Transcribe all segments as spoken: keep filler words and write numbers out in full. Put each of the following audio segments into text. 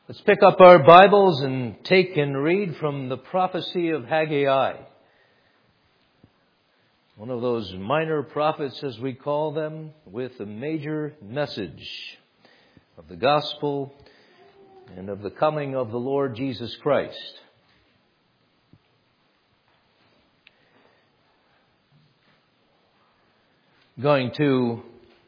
Let's pick up our Bibles and take and read from the prophecy of Haggai. One of those minor prophets, as we call them, with a major message of the gospel and of the coming of the Lord Jesus Christ. Going to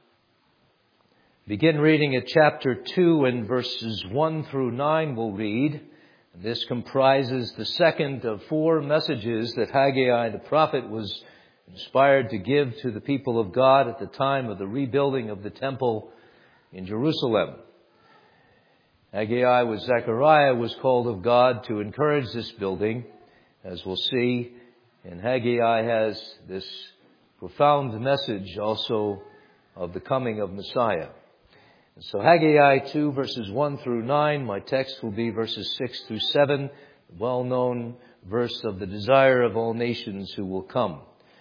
begin reading at chapter two and verses one through nine we'll read. This comprises the second of four messages that Haggai the prophet was inspired to give to the people of God at the time of the rebuilding of the temple in Jerusalem. Haggai with Zechariah was called of God to encourage this building, as we'll see. And Haggai has this profound message also of the coming of Messiah. So Haggai two, verses one through nine. My text will be verses six through seven, the well-known verse of the desire of all nations who will come.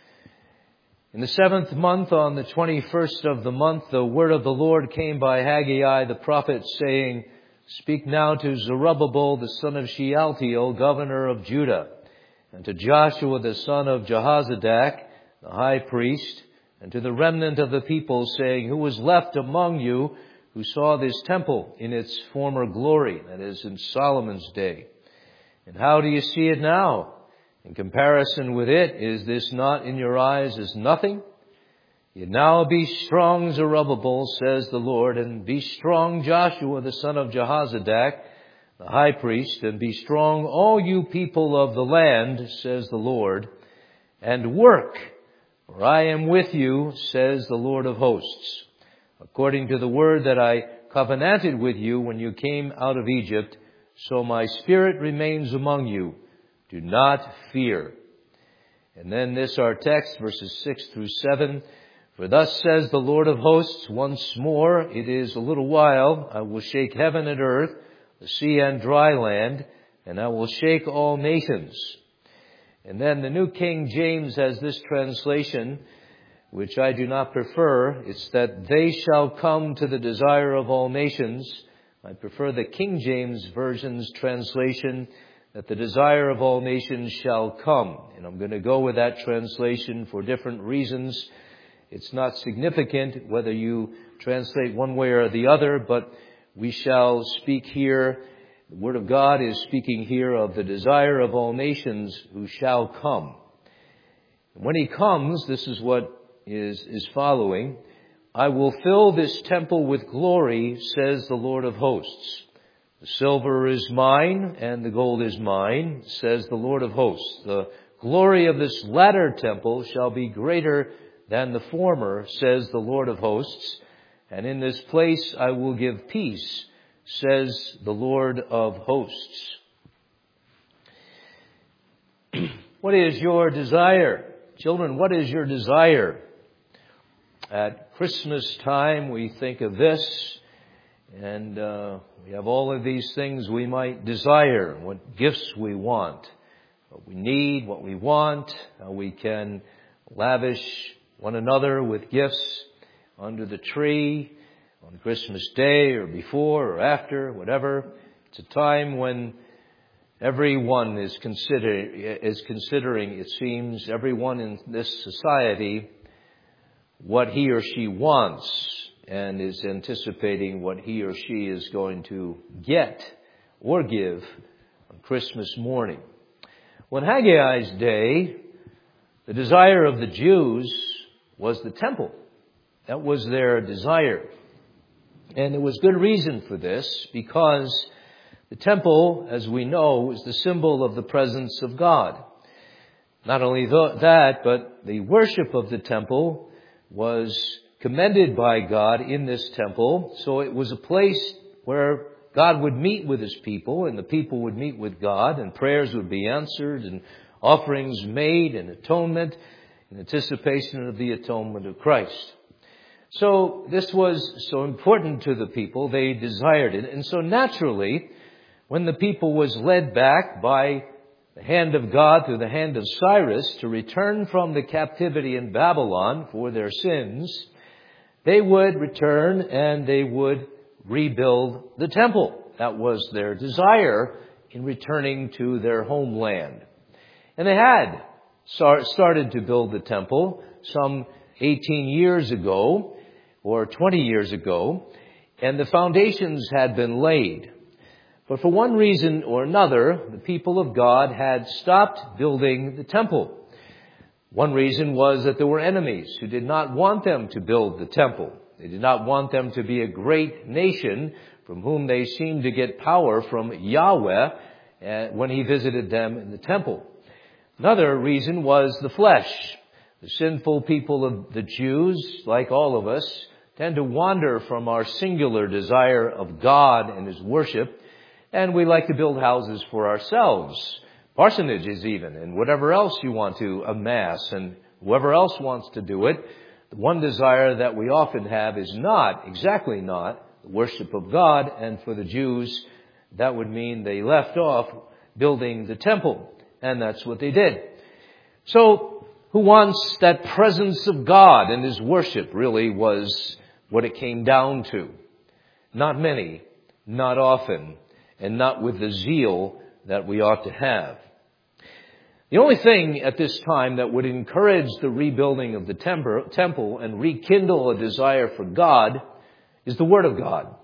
In the seventh month, on the twenty-first of the month, the word of the Lord came by Haggai the prophet, saying, Speak now to Zerubbabel, the son of Shealtiel, governor of Judah, and to Joshua, the son of Jehozadak, the high priest, and to the remnant of the people, saying, Who was left among you who saw this temple in its former glory, that is, in Solomon's day? And how do you see it now? In comparison with it, is this not in your eyes as nothing? Yet now be strong, Zerubbabel, says the Lord, and be strong, Joshua, the son of Jehozadak, the high priest, and be strong, all you people of the land, says the Lord, and work, for I am with you, says the Lord of hosts. According to the word that I covenanted with you when you came out of Egypt, so my spirit remains among you. Do not fear. And then this our text, verses six through seven. For thus says the Lord of hosts, once more, it is a little while, I will shake heaven and earth, the sea and dry land, and I will shake all nations. And then the New King James has this translation, which I do not prefer. It's that they shall come to the desire of all nations. I prefer the King James Version's translation, that the desire of all nations shall come. And I'm going to go with that translation for different reasons. It's not significant whether you translate one way or the other, but we shall speak here. The Word of God is speaking here of the desire of all nations who shall come. And when He comes, this is what is, is following. I will fill this temple with glory, says the Lord of hosts. The silver is mine and the gold is mine, says the Lord of hosts. The glory of this latter temple shall be greater than the former, says the Lord of hosts. And in this place I will give peace, says the Lord of hosts. What is your desire? Children, what is your desire? At Christmas time, we think of this, and uh, we have all of these things we might desire, what gifts we want, what we need, what we want, how we can lavish one another with gifts under the tree on Christmas Day or before or after, whatever. It's a time when everyone is consider is considering, it seems, everyone in this society, what he or she wants, and is anticipating what he or she is going to get or give on Christmas morning. Well, in Haggai's day, the desire of the Jews was the temple. That was their desire. And there was good reason for this, because the temple, as we know, is the symbol of the presence of God. Not only that, but the worship of the temple was commended by God in this temple. So it was a place where God would meet with His people, and the people would meet with God, and prayers would be answered, and offerings made, and atonement in anticipation of the atonement of Christ. So this was so important to the people, they desired it. And so naturally, when the people was led back by the hand of God through the hand of Cyrus to return from the captivity in Babylon for their sins, they would return and they would rebuild the temple. That was their desire in returning to their homeland. And they had started to build the temple some eighteen years ago, or twenty years ago, and the foundations had been laid. But for one reason or another, the people of God had stopped building the temple. One reason was that there were enemies who did not want them to build the temple. They did not want them to be a great nation from whom they seemed to get power from Yahweh when He visited them in the temple. Another reason was the flesh. The sinful people of the Jews, like all of us, tend to wander from our singular desire of God and His worship, and we like to build houses for ourselves, parsonages even, and whatever else you want to amass, and whoever else wants to do it. The one desire that we often have is not, exactly not, the worship of God, and for the Jews, that would mean they left off building the temple, and that's what they did. So, who wants that presence of God and His worship really was what it came down to. Not many, not often, and not with the zeal that we ought to have. The only thing at this time that would encourage the rebuilding of the temple and rekindle a desire for God is the Word of God.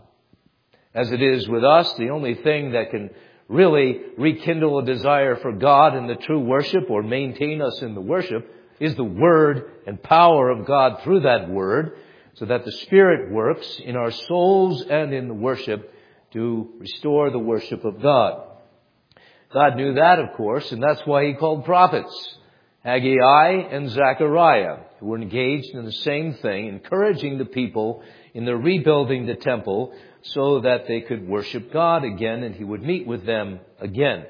As it is with us, the only thing that can really rekindle a desire for God and the true worship, or maintain us in the worship, is the Word and power of God through that Word, so that the Spirit works in our souls and in the worship to restore the worship of God. God knew that, of course, and that's why He called prophets, Haggai and Zechariah, who were engaged in the same thing, encouraging the people in their rebuilding the temple so that they could worship God again and He would meet with them again.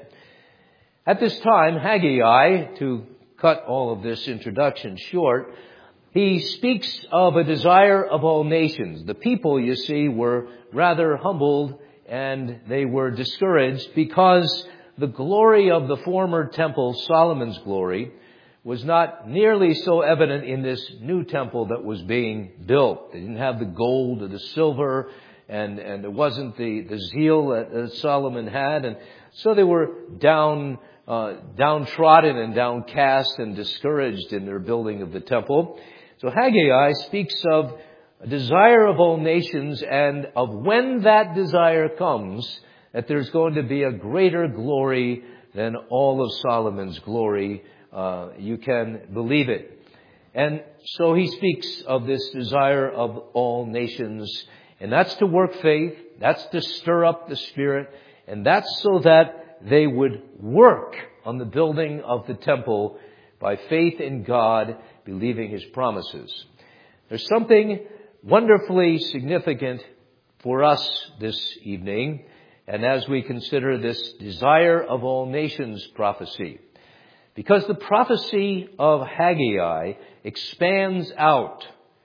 At this time, Haggai, to cut all of this introduction short, he speaks of a desire of all nations. The people, you see, were rather humbled and they were discouraged because the glory of the former temple, Solomon's glory, was not nearly so evident in this new temple that was being built. They didn't have the gold or the silver, and, and there wasn't the, the zeal that, that Solomon had. And so they were down, uh, downtrodden and downcast and discouraged in their building of the temple. So Haggai speaks of a desire of all nations, and of when that desire comes, that there's going to be a greater glory than all of Solomon's glory. Uh, you can believe it. And so he speaks of this desire of all nations. And that's to work faith. That's to stir up the Spirit. And that's so that they would work on the building of the temple by faith in God, believing His promises. There's something wonderfully significant for us this evening, and as we consider this desire of all nations prophecy. Because the prophecy of Haggai expands out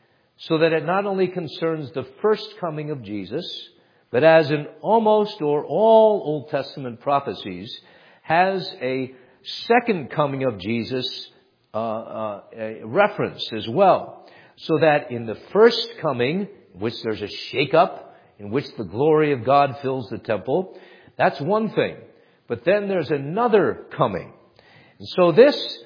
so that it not only concerns the first coming of Jesus, but as in almost or all Old Testament prophecies, has a second coming of Jesus uh, uh, a reference as well. So that in the first coming, in which there's a shake-up, in which the glory of God fills the temple, that's one thing. But then there's another coming. And so this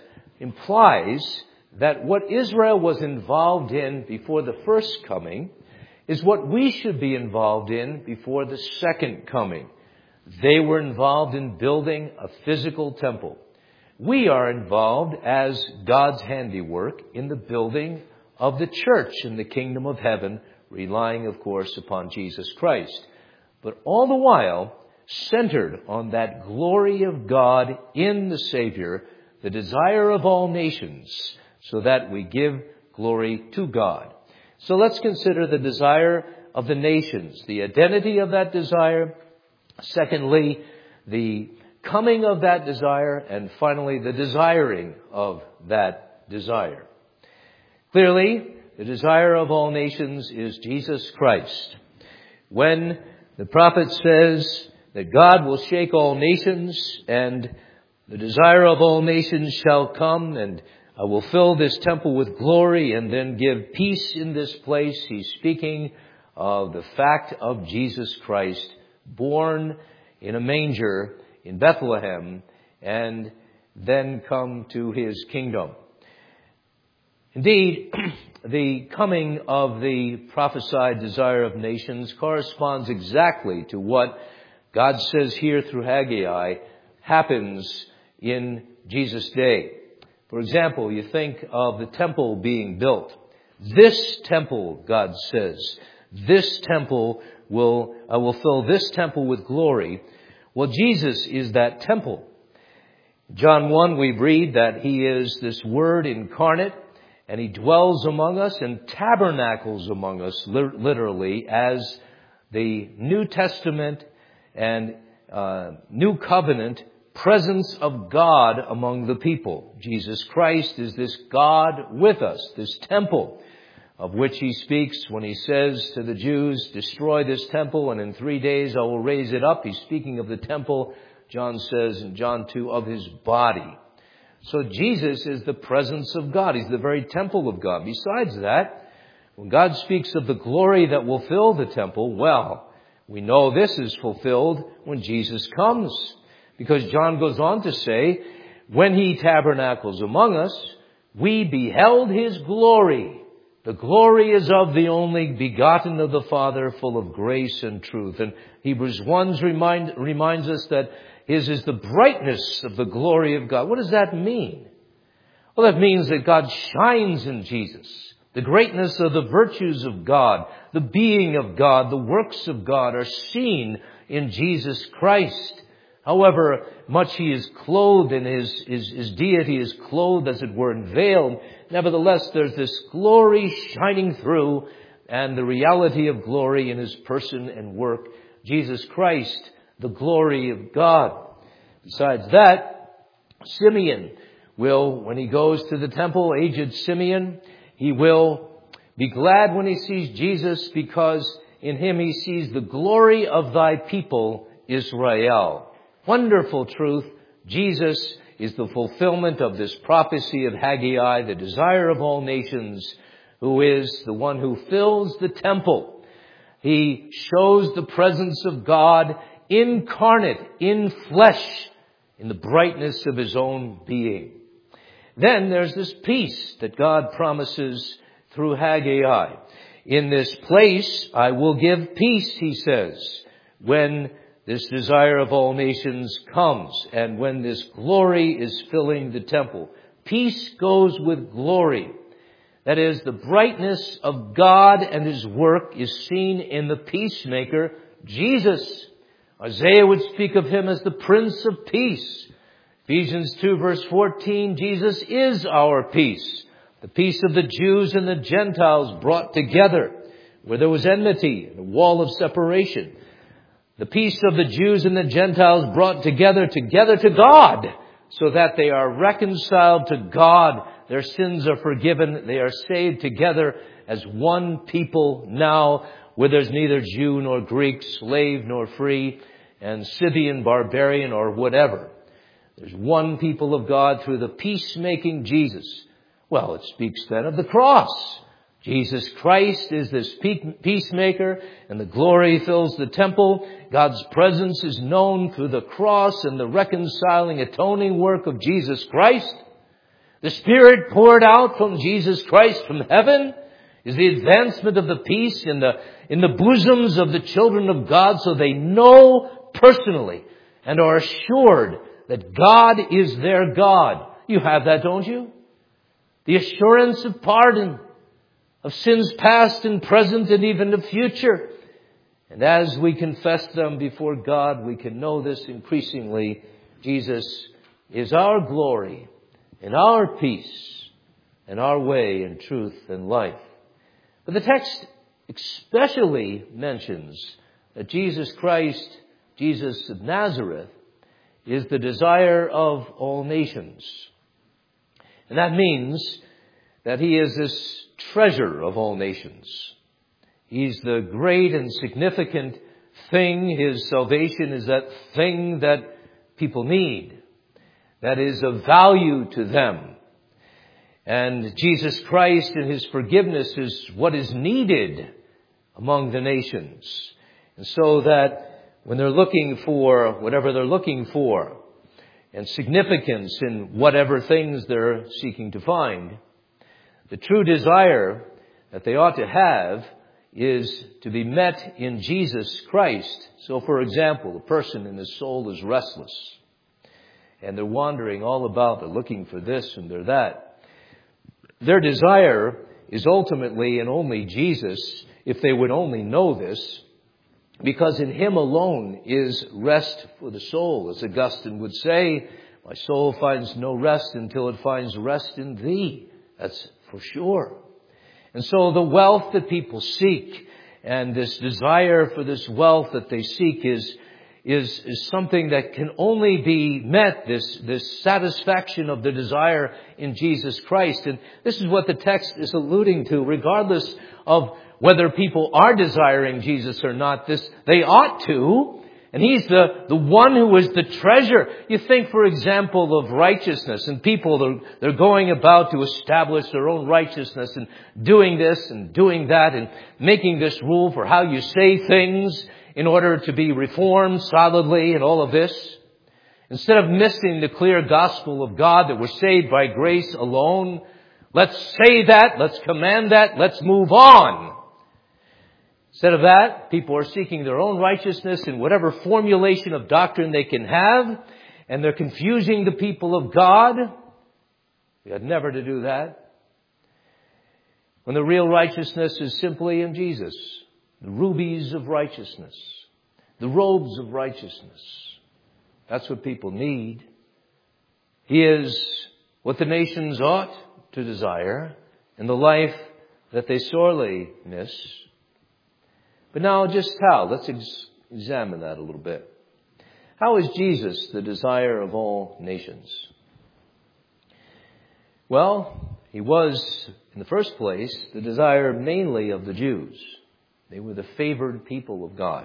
implies that what Israel was involved in before the first coming is what we should be involved in before the second coming. They were involved in building a physical temple. We are involved as God's handiwork in the building of the church in the kingdom of heaven, relying, of course, upon Jesus Christ. But all the while, centered on that glory of God in the Savior, the desire of all nations, so that we give glory to God. So let's consider the desire of the nations, the identity of that desire. Secondly, the coming of that desire. And finally, the desiring of that desire. Clearly, the desire of all nations is Jesus Christ. When the prophet says that God will shake all nations and the desire of all nations shall come and I will fill this temple with glory and then give peace in this place, he's speaking of the fact of Jesus Christ born in a manger in Bethlehem and then come to his kingdom. Indeed, the coming of the prophesied desire of nations corresponds exactly to what God says here through Haggai happens in Jesus' day. For example, you think of the temple being built. This temple, God says, this temple will, I will fill this temple with glory. Well, Jesus is that temple. John one, we read that he is this Word incarnate, and he dwells among us and tabernacles among us, literally, as the New Testament and uh, New Covenant presence of God among the people. Jesus Christ is this God with us, this temple of which he speaks when he says to the Jews, destroy this temple and in three days I will raise it up. He's speaking of the temple, John says in John two, of his body. So Jesus is the presence of God. He's the very temple of God. Besides that, when God speaks of the glory that will fill the temple, well, we know this is fulfilled when Jesus comes. Because John goes on to say, when he tabernacles among us, we beheld his glory. The glory is of the only begotten of the Father, full of grace and truth. And Hebrews one remind, reminds us that his is the brightness of the glory of God. What does that mean? Well, that means that God shines in Jesus. The greatness of the virtues of God, the being of God, the works of God are seen in Jesus Christ. However much he is clothed in his, his, his deity is clothed, as it were, and veiled, nevertheless there's this glory shining through and the reality of glory in his person and work. Jesus Christ, the glory of God. Besides that, Simeon will, when he goes to the temple, aged Simeon, he will be glad when he sees Jesus because in him he sees the glory of thy people, Israel. Wonderful truth. Jesus is the fulfillment of this prophecy of Haggai, the desire of all nations, who is the one who fills the temple. He shows the presence of God incarnate, in flesh, in the brightness of his own being. Then there's this peace that God promises through Haggai. In this place I will give peace, he says, when this desire of all nations comes and when this glory is filling the temple. Peace goes with glory. That is, the brightness of God and his work is seen in the peacemaker, Jesus. Isaiah would speak of him as the Prince of Peace. Ephesians two verse fourteen, Jesus is our peace. The peace of the Jews and the Gentiles brought together where there was enmity and a wall of separation. The peace of the Jews and the Gentiles brought together, together to God, so that they are reconciled to God. Their sins are forgiven. They are saved together as one people now, where there's neither Jew nor Greek, slave nor free, and Scythian, barbarian, or whatever. There's one people of God through the peacemaking Jesus. Well, it speaks then of the cross. Jesus Christ is this peacemaker, and the glory fills the temple. God's presence is known through the cross and the reconciling, atoning work of Jesus Christ. The Spirit poured out from Jesus Christ from heaven is the advancement of the peace in the, in the bosoms of the children of God, so they know personally and are assured that God is their God. You have that, don't you? The assurance of pardon, of sins past and present and even the future. And as we confess them before God, we can know this increasingly. Jesus is our glory and our peace and our way and truth and life. But the text especially mentions that Jesus Christ, Jesus of Nazareth, is the desire of all nations. And that means that he is this treasure of all nations. He's the great and significant thing. His salvation is that thing that people need, that is of value to them. And Jesus Christ and his forgiveness is what is needed among the nations. And so that when they're looking for whatever they're looking for and significance in whatever things they're seeking to find, the true desire that they ought to have is to be met in Jesus Christ. So, for example, a person in his soul is restless, and they're wandering all about, they're looking for this and they're that. Their desire is ultimately and only Jesus, if they would only know this, because in Him alone is rest for the soul. As Augustine would say, my soul finds no rest until it finds rest in Thee. That's for sure. And so the wealth that people seek and this desire for this wealth that they seek is Is, is something that can only be met, this, this satisfaction of the desire in Jesus Christ. And this is what the text is alluding to, regardless of whether people are desiring Jesus or not. This, they ought to. And He's the, the one who is the treasure. You think, for example, of righteousness and people, they're, they're going about to establish their own righteousness and doing this and doing that and making this rule for how you say things in order to be reformed solidly and all of this. Instead of missing the clear gospel of God that we're saved by grace alone, let's say that, let's command that, let's move on. Instead of that, people are seeking their own righteousness in whatever formulation of doctrine they can have, and they're confusing the people of God. We ought never to do that. When the real righteousness is simply in Jesus. The rubies of righteousness. The robes of righteousness. That's what people need. He is what the nations ought to desire in the life that they sorely miss. But now just how? Let's ex- examine that a little bit. How is Jesus the desire of all nations? Well, He was, in the first place, the desire mainly of the Jews. They were the favored people of God.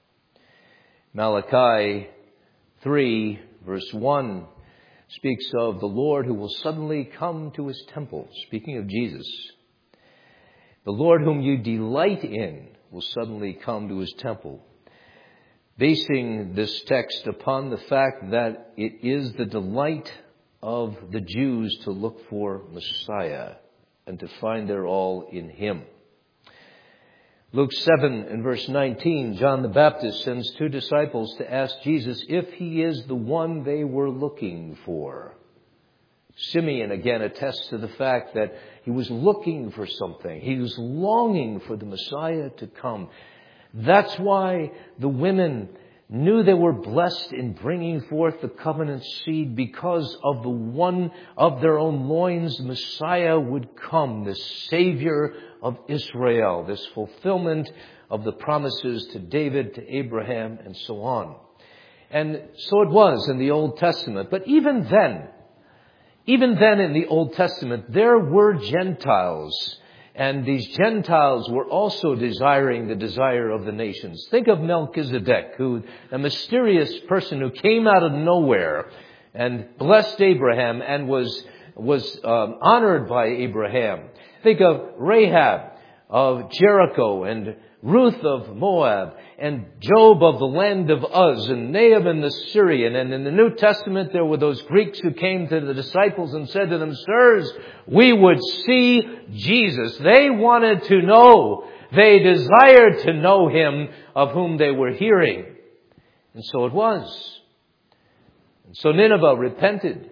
Malachi three, verse one, speaks of the Lord who will suddenly come to His temple. Speaking of Jesus. The Lord whom you delight in will suddenly come to His temple. Basing this text upon the fact that it is the delight of the Jews to look for Messiah and to find their all in Him. Luke seven and verse nineteen, John the Baptist sends two disciples to ask Jesus if He is the one they were looking for. Simeon again attests to the fact that he was looking for something. He was longing for the Messiah to come. That's why the women knew they were blessed in bringing forth the covenant seed, because of the one of their own loins, the Messiah would come, the Savior of Israel, this fulfillment of the promises to David, to Abraham, and so on. And so it was in the Old Testament. But even then, even then in the Old Testament, there were Gentiles. And these Gentiles were also desiring the desire of the nations. Think of Melchizedek, who, a mysterious person who came out of nowhere and blessed Abraham and was was um, honored by Abraham. Think of Rahab of Jericho and Ruth of Moab and Job of the land of Uz and Naaman the Syrian. And in the New Testament, there were those Greeks who came to the disciples and said to them, "Sirs, we would see Jesus." They wanted to know. They desired to know Him of whom they were hearing. And so it was. And so Nineveh repented.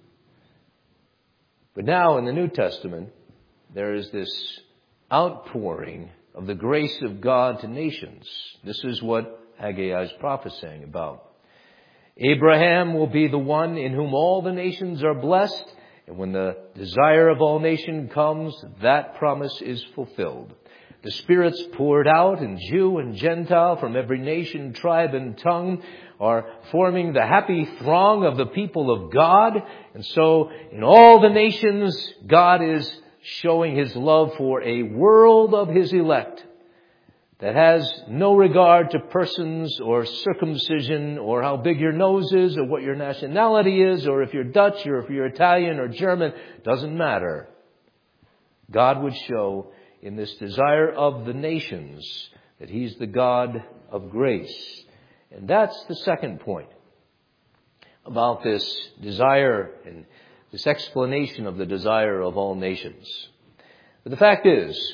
But now in the New Testament, there is this outpouring of the grace of God to nations. This is what Haggai is prophesying about. Abraham will be the one in whom all the nations are blessed. And when the desire of all nations comes, that promise is fulfilled. The Spirit's poured out, and Jew and Gentile from every nation, tribe, and tongue are forming the happy throng of the people of God. And so in all the nations, God is showing His love for a world of His elect that has no regard to persons or circumcision or how big your nose is or what your nationality is or if you're Dutch or if you're Italian or German. Doesn't matter. God would show in this desire of the nations that He's the God of grace And that's the second point about this desire and this explanation of the desire of all nations. But the fact is,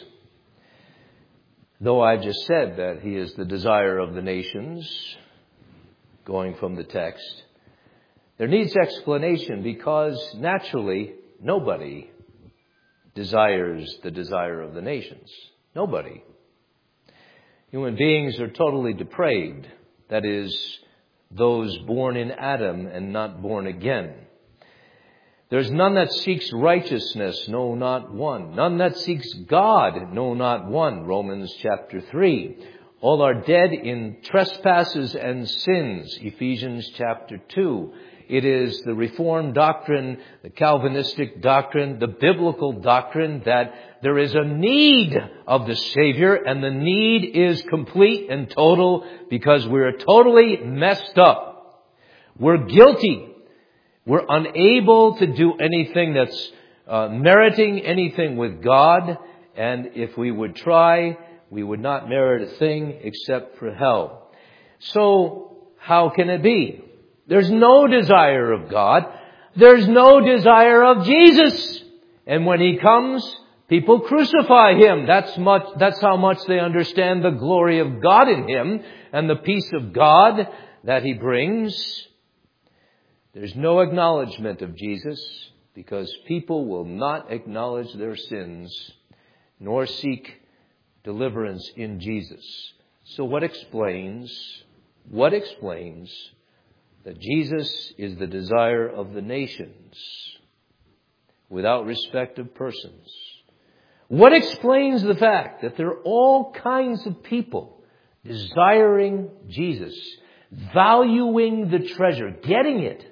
though I've just said that he is the desire of the nations, going from the text, there needs explanation because naturally nobody desires the desire of the nations. Nobody. Human beings are totally depraved. That is, those born in Adam and not born again. There's none that seeks righteousness, no, not one. None that seeks God, no, not one. Romans chapter three. All are dead in trespasses and sins. Ephesians chapter two. It is the Reformed doctrine, the Calvinistic doctrine, the biblical doctrine that there is a need of the Savior, and the need is complete and total because we're totally messed up. We're guilty. We're unable to do anything that's uh, meriting anything with God, and if we would try, we would not merit a thing except for hell. So, how can it be? There's no desire of God. There's no desire of Jesus. And when He comes, people crucify Him. That's much, that's how much they understand the glory of God in Him and the peace of God that He brings. There's no acknowledgement of Jesus because people will not acknowledge their sins nor seek deliverance in Jesus. So what explains, what explains that Jesus is the desire of the nations without respect of persons? What explains the fact that there are all kinds of people desiring Jesus, valuing the treasure, getting it?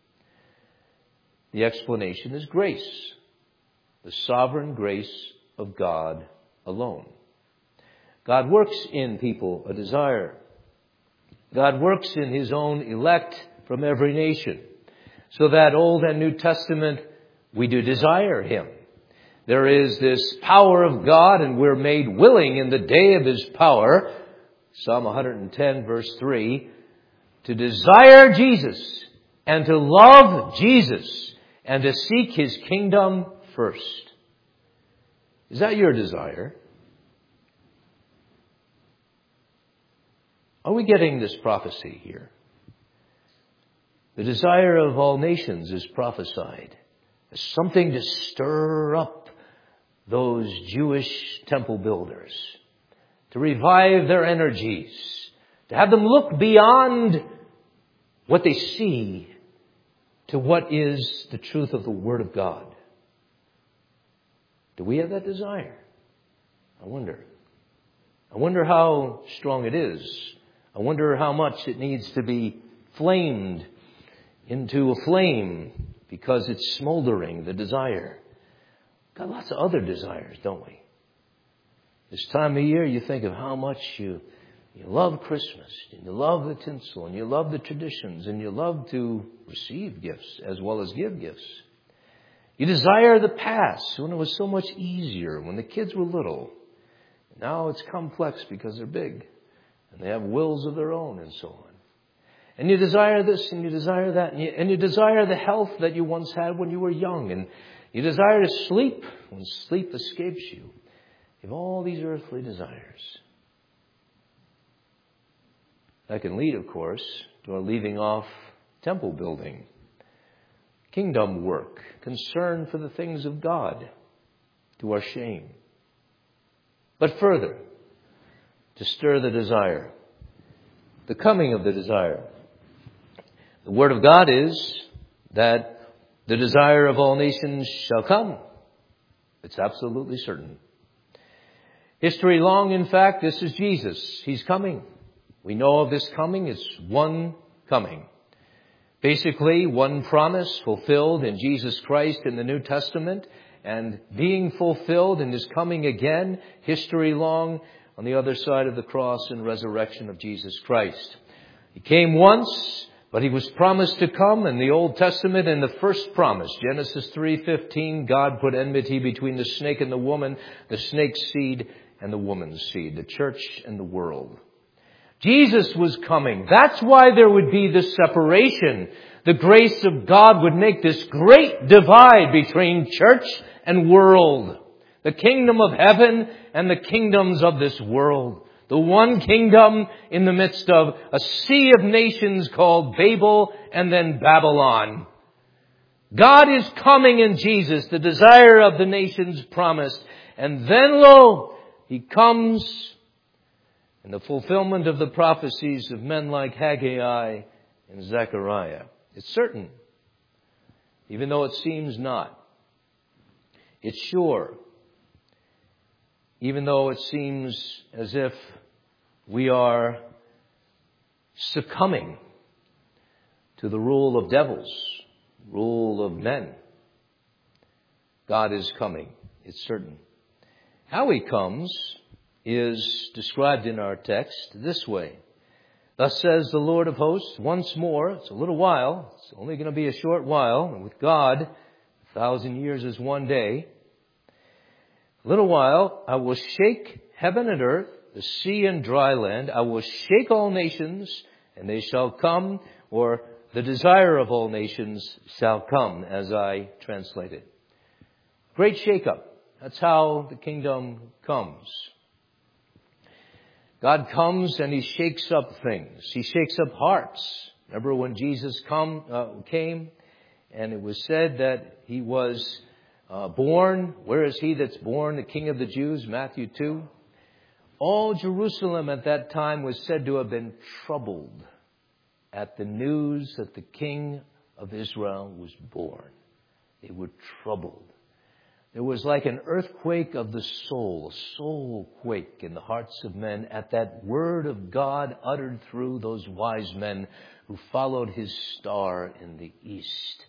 The explanation is grace, the sovereign grace of God alone. God works in people a desire. God works in His own elect from every nation, so that Old and New Testament, we do desire Him. There is this power of God, and we're made willing in the day of His power, Psalm one ten verse three, to desire Jesus and to love Jesus and to seek His kingdom first. Is that your desire? Are we getting this prophecy here? The desire of all nations is prophesied as something to stir up those Jewish temple builders, to revive their energies, to have them look beyond what they see to what is the truth of the Word of God. Do we have that desire? I wonder. I wonder how strong it is. I wonder how much it needs to be flamed into a flame because it's smoldering, the desire. Got lots of other desires, don't we? This time of year, you think of how much you you love Christmas, and you love the tinsel, and you love the traditions, and you love to receive gifts as well as give gifts. You desire the past when it was so much easier, when the kids were little. Now it's complex because they're big. And they have wills of their own and so on. And you desire this and you desire that. And you, and you desire the health that you once had when you were young. And you desire to sleep when sleep escapes you. You have all these earthly desires. That can lead, of course, to our leaving off temple building, kingdom work, concern for the things of God, to our shame. But further, to stir the desire, the coming of the desire. The Word of God is that the desire of all nations shall come. It's absolutely certain. History long, in fact, this is Jesus. He's coming. We know of this coming. It's one coming. Basically, one promise fulfilled in Jesus Christ in the New Testament and being fulfilled in His coming again, history long, on the other side of the cross and resurrection of Jesus Christ. He came once, but He was promised to come in the Old Testament. In the first promise, Genesis three fifteen, God put enmity between the snake and the woman, the snake's seed and the woman's seed, the church and the world. Jesus was coming. That's why there would be this separation. The grace of God would make this great divide between church and world. The kingdom of heaven and the kingdoms of this world. The one kingdom in the midst of a sea of nations called Babel and then Babylon. God is coming in Jesus, the desire of the nations promised. And then, lo, He comes in the fulfillment of the prophecies of men like Haggai and Zechariah. It's certain, even though it seems not. It's sure, even though it seems as if we are succumbing to the rule of devils, rule of men. God is coming. It's certain. How He comes is described in our text this way. Thus says the Lord of hosts, once more, it's a little while, it's only going to be a short while, and with God, a thousand years is one day. A little while, I will shake heaven and earth, the sea and dry land. I will shake all nations, and they shall come, or the desire of all nations shall come, as I translate it. Great shake-up. That's how the kingdom comes. God comes and He shakes up things. He shakes up hearts. Remember when Jesus come, uh, came and it was said that He was uh, born. Where is He that's born? The King of the Jews, Matthew two. All Jerusalem at that time was said to have been troubled at the news that the King of Israel was born. They were troubled. There was like an earthquake of the soul, a soul quake in the hearts of men at that word of God uttered through those wise men who followed His star in the east.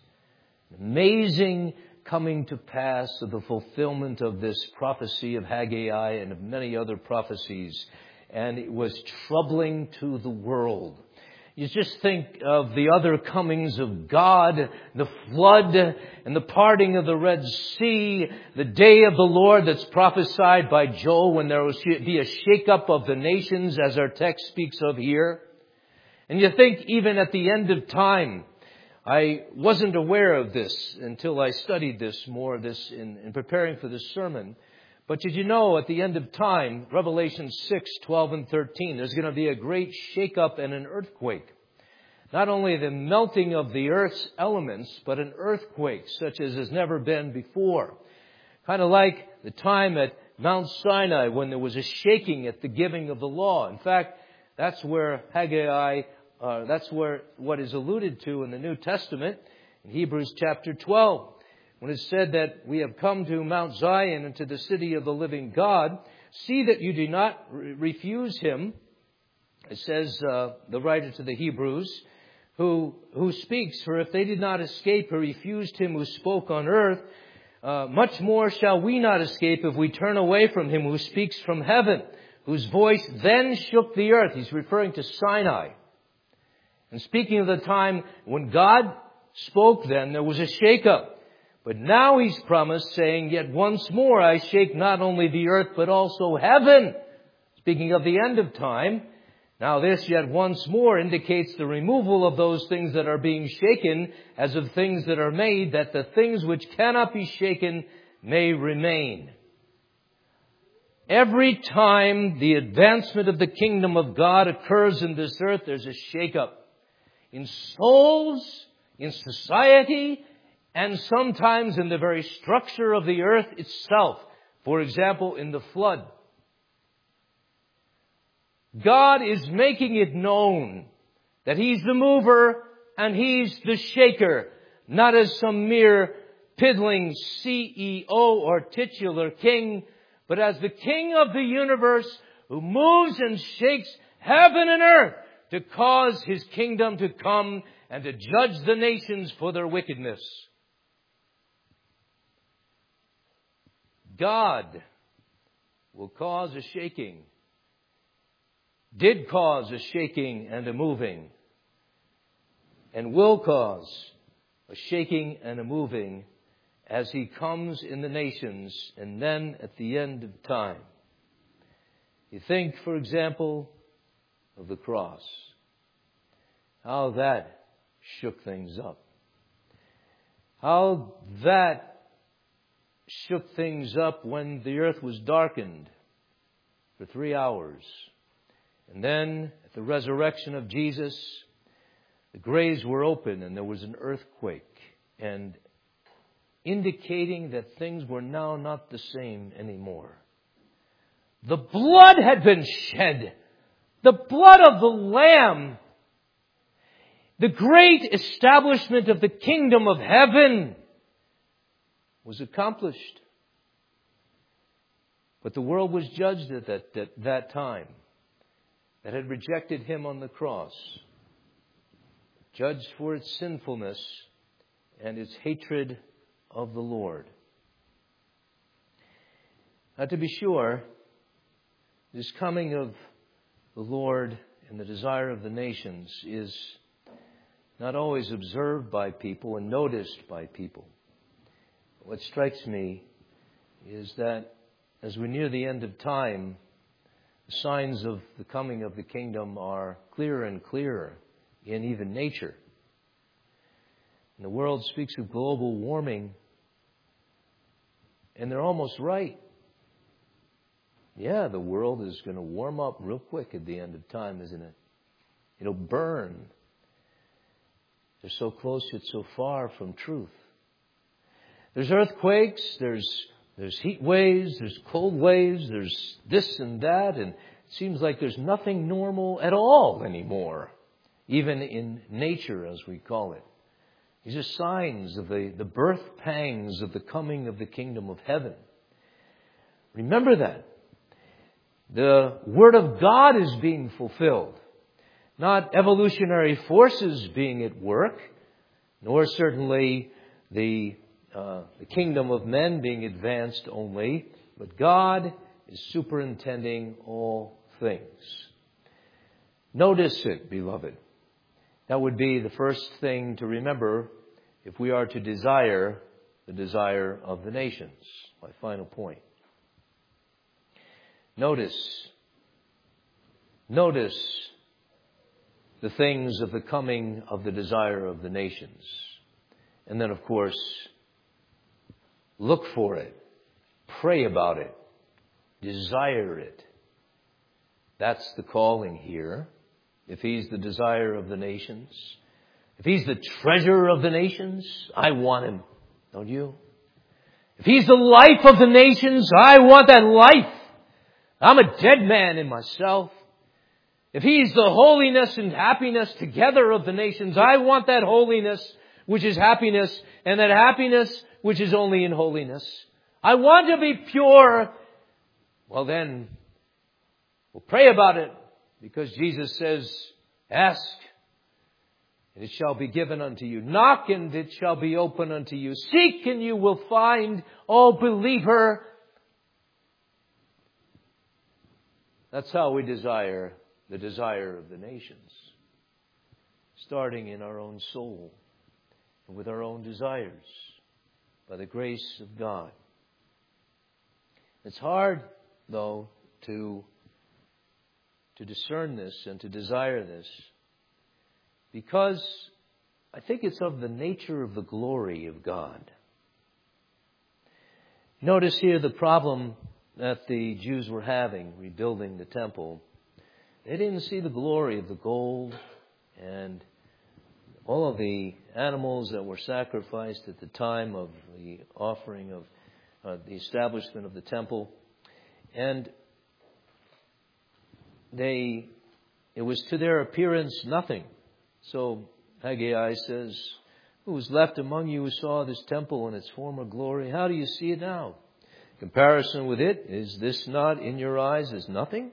Amazing coming to pass of the fulfillment of this prophecy of Haggai and of many other prophecies. And it was troubling to the world. You just think of the other comings of God, the flood and the parting of the Red Sea, the day of the Lord that's prophesied by Joel when there will be a shake-up of the nations as our text speaks of here. And you think even at the end of time, I wasn't aware of this until I studied this more this in, in preparing for this sermon. But did you know at the end of time, Revelation six, twelve and thirteen, there's going to be a great shake-up and an earthquake. Not only the melting of the earth's elements, but an earthquake such as has never been before. Kind of like the time at Mount Sinai when there was a shaking at the giving of the law. In fact, that's where Haggai, uh, that's where what is alluded to in the New Testament in Hebrews chapter twelve. When it said that we have come to Mount Zion and to the city of the living God, see that you do not re- refuse Him. It says uh, the writer to the Hebrews, who who speaks, for if they did not escape or refused Him who spoke on earth, uh, much more shall we not escape if we turn away from Him who speaks from heaven, whose voice then shook the earth. He's referring to Sinai. And speaking of the time when God spoke then, there was a shake-up. But now He's promised, saying, yet once more I shake not only the earth, but also heaven. Speaking of the end of time, now this yet once more indicates the removal of those things that are being shaken as of things that are made, that the things which cannot be shaken may remain. Every time the advancement of the kingdom of God occurs in this earth, there's a shake-up. In souls, in society, and sometimes in the very structure of the earth itself. For example, in the flood. God is making it known that He's the mover and He's the shaker, not as some mere piddling C E O or titular king, but as the King of the universe who moves and shakes heaven and earth to cause His kingdom to come and to judge the nations for their wickedness. God will cause a shaking, did cause a shaking and a moving, and will cause a shaking and a moving as He comes in the nations and then at the end of time. You think, for example, of the cross. How that shook things up. How that shook things up when the earth was darkened for three hours. And then, at the resurrection of Jesus, the graves were open and there was an earthquake, and indicating that things were now not the same anymore. The blood had been shed. The blood of the Lamb. The great establishment of the kingdom of heaven was accomplished. But the world was judged at that, at that time that had rejected Him on the cross, judged for its sinfulness and its hatred of the Lord. Now, to be sure, this coming of the Lord and the desire of the nations is not always observed by people and noticed by people. What strikes me is that as we near the end of time, the signs of the coming of the kingdom are clearer and clearer in even nature. And the world speaks of global warming, and they're almost right. Yeah, the world is going to warm up real quick at the end of time, isn't it? It'll burn. They're so close yet so far from truth. There's earthquakes, there's there's heat waves, there's cold waves, there's this and that, and it seems like there's nothing normal at all anymore, even in nature, as we call it. These are signs of the, the birth pangs of the coming of the kingdom of heaven. Remember that. The Word of God is being fulfilled. Not evolutionary forces being at work, nor certainly the, uh, the kingdom of men being advanced only, but God is superintending all things. Notice it, beloved. That would be the first thing to remember if we are to desire the desire of the nations. My final point. Notice, notice the things of the coming of the desire of the nations. And then, of course, look for it. Pray about it. Desire it. That's the calling here. If He's the desire of the nations, if He's the treasure of the nations, I want Him. Don't you? If He's the life of the nations, I want that life. I'm a dead man in myself. If He's the holiness and happiness together of the nations, I want that holiness which is happiness, and that happiness which is only in holiness. I want to be pure. Well then, we'll pray about it, because Jesus says, ask, and it shall be given unto you. Knock, and it shall be open unto you. Seek, and you will find. Oh, believer. That's how we desire the desire of the nations. Starting in our own soul and with our own desires by the grace of God. It's hard, though, to, to discern this and to desire this, because I think it's of the nature of the glory of God. Notice here the problem that the Jews were having rebuilding the temple. They didn't see the glory of the gold and all of the animals that were sacrificed at the time of the offering of uh, the establishment of the temple. And they, it was to their appearance nothing. So Haggai says, who was left among you who saw this temple in its former glory? How do you see it now? Comparison with it, is this not in your eyes as nothing?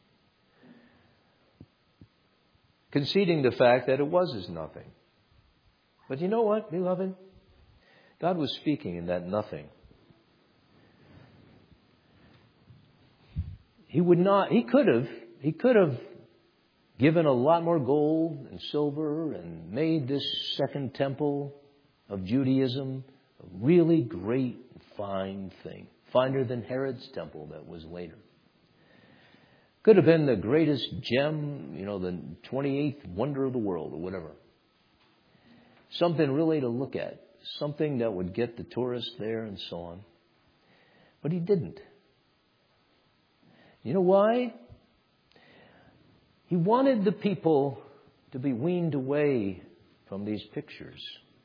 Conceding the fact that it was as nothing. But you know what, beloved? God was speaking in that nothing. He would not, he could have, he could have given a lot more gold and silver and made this second temple of Judaism a really great, fine thing. Finer than Herod's temple that was later. Could have been the greatest gem, you know, the twenty-eighth wonder of the world or whatever. Something really to look at. Something that would get the tourists there and so on. But he didn't. You know why? He wanted the people to be weaned away from these pictures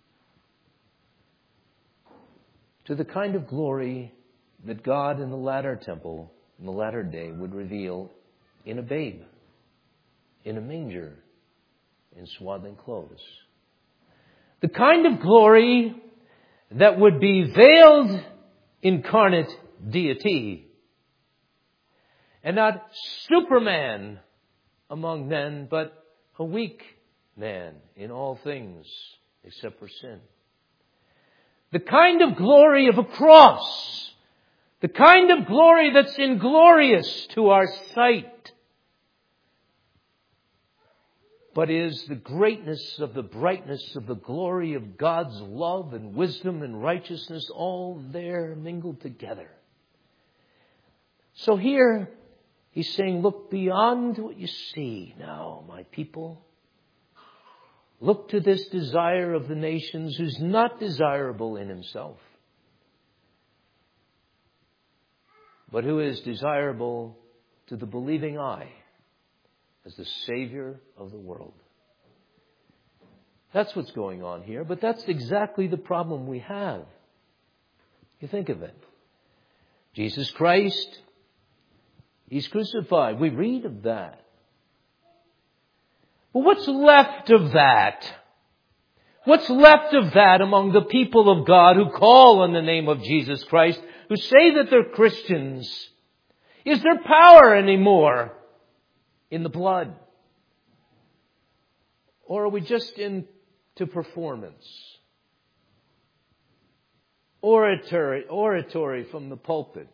to the kind of glory that God in the latter temple, in the latter day, would reveal in a babe, in a manger, in swaddling clothes. The kind of glory that would be veiled incarnate deity and not Superman among men, but a weak man in all things except for sin. The kind of glory of a cross, the kind of glory that's inglorious to our sight, but is the greatness of the brightness of the glory of God's love and wisdom and righteousness all there mingled together. So here he's saying, look beyond what you see now, my people. Look to this desire of the nations who's not desirable in himself, but who is desirable to the believing eye as the Savior of the world. That's what's going on here, but that's exactly the problem we have. You think of it. Jesus Christ, He's crucified. We read of that. But what's left of that? What's left of that among the people of God who call on the name of Jesus Christ, who say that they're Christians? Is there power anymore in the blood? Or are we just into performance? Oratory, oratory from the pulpit.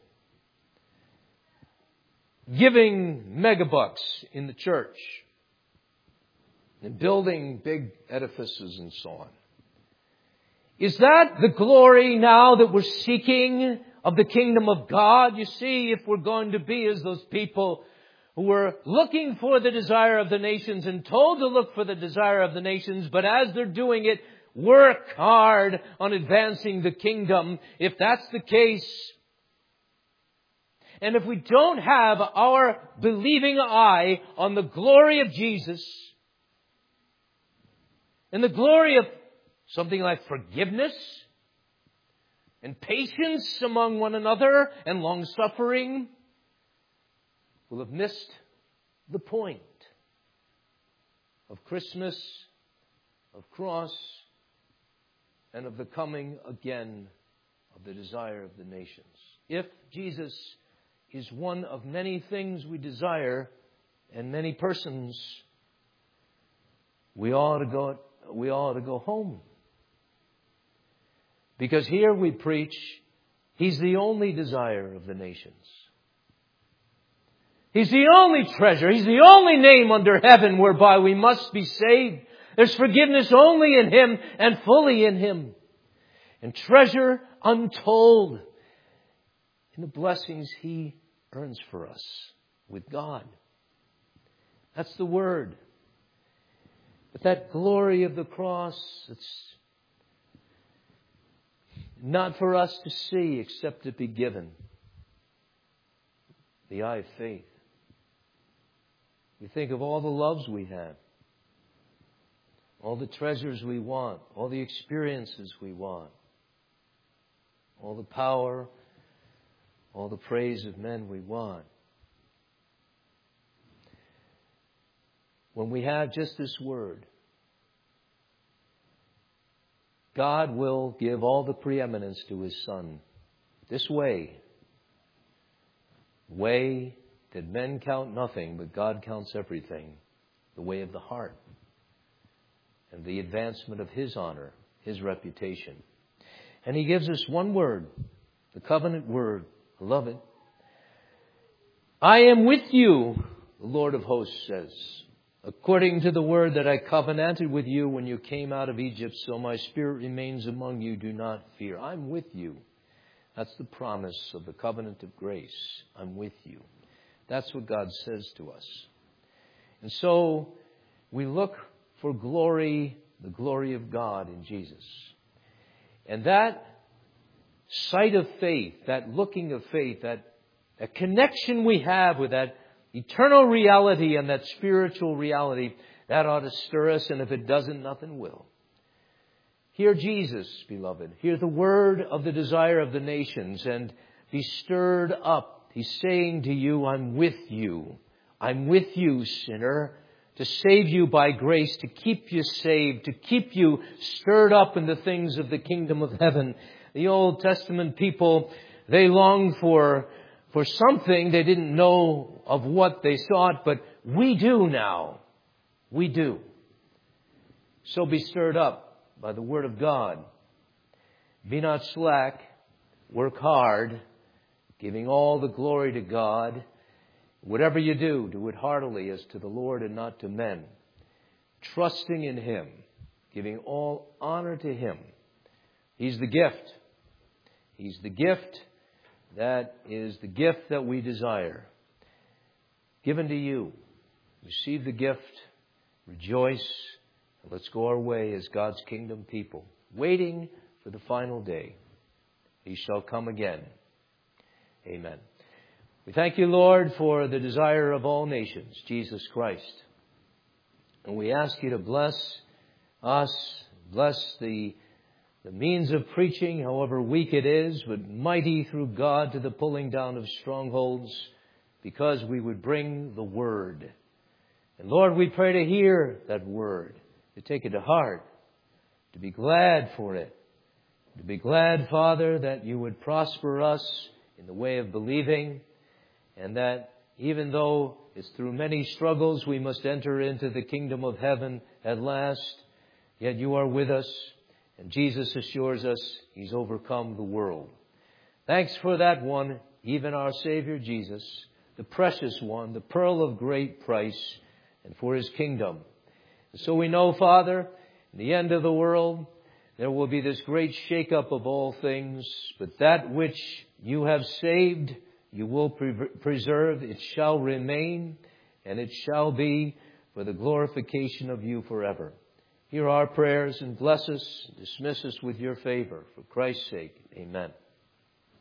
Giving megabucks in the church. And building big edifices and so on. Is that the glory now that we're seeking of the kingdom of God? You see, if we're going to be as those people who were looking for the desire of the nations and told to look for the desire of the nations, but as they're doing it, work hard on advancing the kingdom. If that's the case, and if we don't have our believing eye on the glory of Jesus, and the glory of something like forgiveness and patience among one another and long-suffering, we'll have missed the point of Christmas, of cross, and of the coming again of the desire of the nations. If Jesus is one of many things we desire and many persons, we ought to go We ought to go home. Because here we preach, He's the only desire of the nations. He's the only treasure. He's the only name under heaven whereby we must be saved. There's forgiveness only in Him and fully in Him. And treasure untold in the blessings He earns for us with God. That's the word. But that glory of the cross, it's not for us to see except to be given. The eye of faith. We think of all the loves we have. All the treasures we want. All the experiences we want. All the power. All the praise of men we want. When we have just this word, God will give all the preeminence to His Son. This way, way that men count nothing, but God counts everything. The way of the heart. And the advancement of His honor, His reputation. And He gives us one word, the covenant word. I love it. I am with you, the Lord of hosts says. According to the word that I covenanted with you when you came out of Egypt, so my spirit remains among you. Do not fear. I'm with you. That's the promise of the covenant of grace. I'm with you. That's what God says to us. And so we look for glory, the glory of God in Jesus. And that sight of faith, that looking of faith, that, that connection we have with that eternal reality and that spiritual reality, that ought to stir us, and if it doesn't, nothing will. Hear Jesus, beloved. Hear the word of the desire of the nations and be stirred up. He's saying to you, I'm with you. I'm with you, sinner, to save you by grace, to keep you saved, to keep you stirred up in the things of the kingdom of heaven. The Old Testament people, they longed for, for something. They didn't know of what they sought, but we do now. We do. So be stirred up by the word of God. Be not slack. Work hard, giving all the glory to God. Whatever you do, do it heartily as to the Lord and not to men. Trusting in Him, giving all honor to Him. He's the gift. He's the gift that is the gift that we desire. Given to you. Receive the gift. Rejoice. And let's go our way as God's kingdom people, waiting for the final day. He shall come again. Amen. We thank you, Lord, for the desire of all nations, Jesus Christ. And we ask you to bless us, bless the, the means of preaching, however weak it is, but mighty through God to the pulling down of strongholds, because we would bring the word. And Lord, we pray to hear that word, to take it to heart, to be glad for it. To be glad, Father, that you would prosper us in the way of believing, and that even though it's through many struggles we must enter into the kingdom of heaven at last, yet you are with us, and Jesus assures us He's overcome the world. Thanks for that one, even our Savior Jesus, the precious one, the pearl of great price, and for His kingdom. And so we know, Father, in the end of the world, there will be this great shake-up of all things, but that which you have saved, you will pre- preserve. It shall remain, and it shall be for the glorification of you forever. Hear our prayers and bless us, dismiss us with your favor. For Christ's sake, amen.